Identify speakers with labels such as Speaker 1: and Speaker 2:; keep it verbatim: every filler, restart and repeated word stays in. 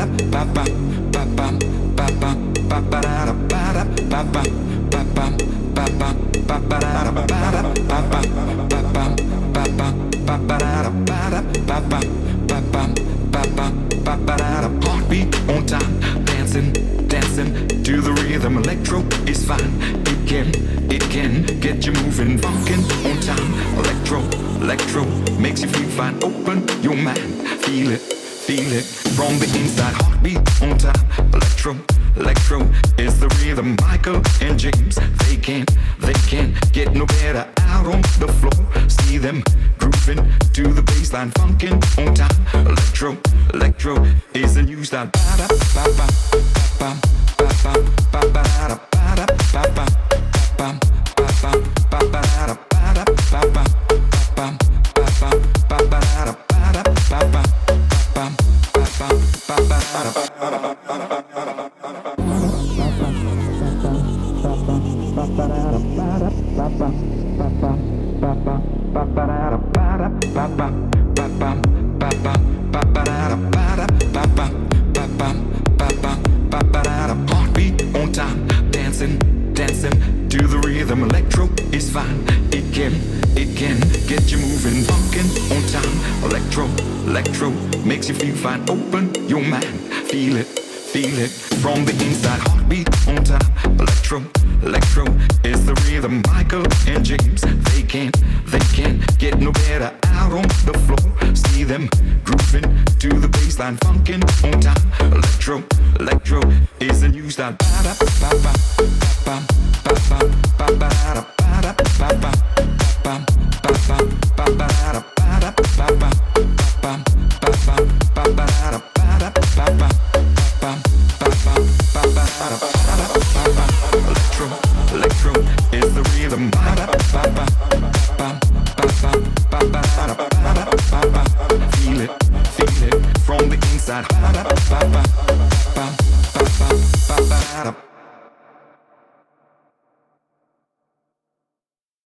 Speaker 1: Heartbeat on time, dancing, dancing to the rhythm. Electro is fine, it can, it can get you moving. Funkin' on time, electro, electro makes you feel fine. Open your mind, feel it, feel it from the inside. Heartbeat on time, electro, electro is the rhythm. Michael and James, they can't, they can't get no better. Out on the floor, see them grooving to the baseline. Funkin' on time, electro, electro is the new style. Ba ba ba ba ba ba ba ba ba ba ba ba ba ba ba ba ba. Heartbeat on time, dancing, dancing to the rhythm. Electro is fine, it can, it can get you moving. Funkin' on time, electro, electro makes you feel fine. Open your mind, feel it, feel it from the inside. Heartbeat on time, electro, electro is the rhythm. Michael and James, they can't, they can't get no better. Out on the floor, see them grooving to the baseline. Funkin' on time, electro, electro is the new style. Ba ba ba ba ba ba ba ba ba ba ba ba ba ba ba Electro, electro is the rhythm. Feel it, feel it from the inside.